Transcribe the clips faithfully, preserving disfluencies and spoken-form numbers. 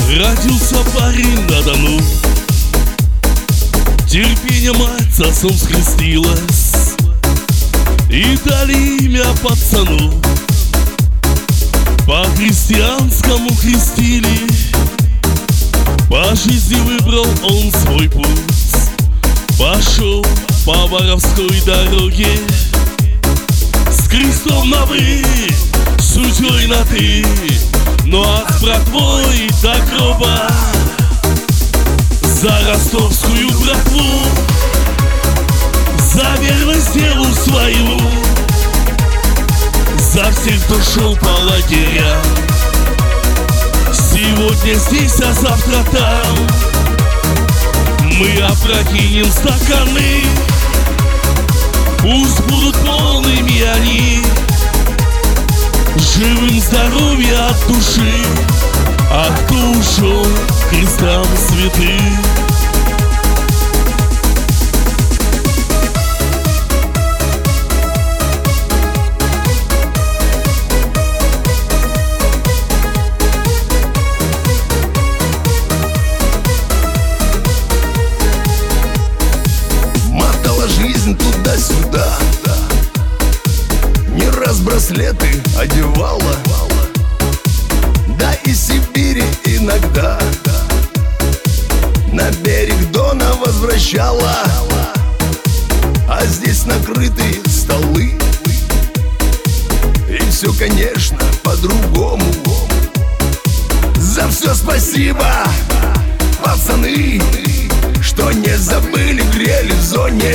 Родился парень на Дону, терпение мать с отцом скрестилась и дали имя пацану. По-христианскому крестили, по жизни выбрал он свой путь. Пошел по воровской дороге, с крестом на «вы», судьей на «ты», но от братвой до гроба за ростовскую братву, за верность делу своему, за всех, кто шел по лагерям. Сегодня здесь, а завтра там мы опрокинем стаканы, пусть будут полными они, живым здоровья от души, а кто ушел к крестам святым. Жизнь туда-сюда, не раз браслеты одевала, да и Сибири иногда на берег Дона возвращала. А здесь накрытые столы, и все, конечно, по-другому. За все спасибо, пацаны, что не забыли, грели в зоне.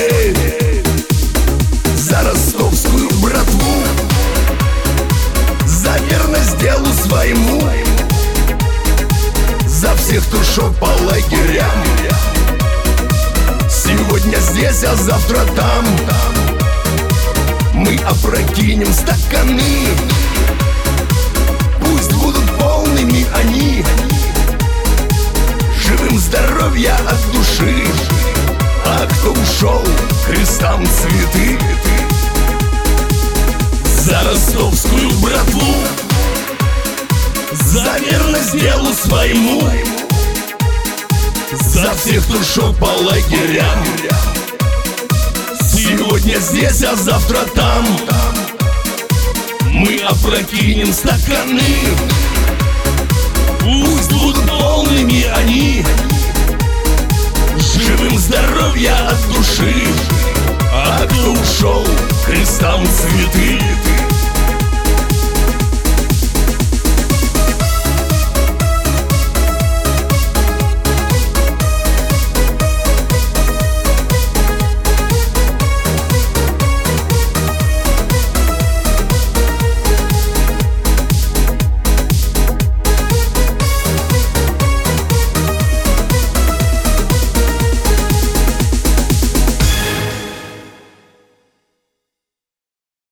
За ростовскую братву, за верность делу своему, за всех, кто шел по лагерям. Сегодня здесь, а завтра там мы опрокинем стаканы, пусть будут полными они, живым здоровья от души, а кто ушел к крестам цветы. За ростовскую братву, за верность делу своему, за всех, кто шел по лагерям. Сегодня здесь, а завтра там мы опрокинем стаканы, пусть будут полными они, живым здоровья от души, а кто ушел к крестам цветы.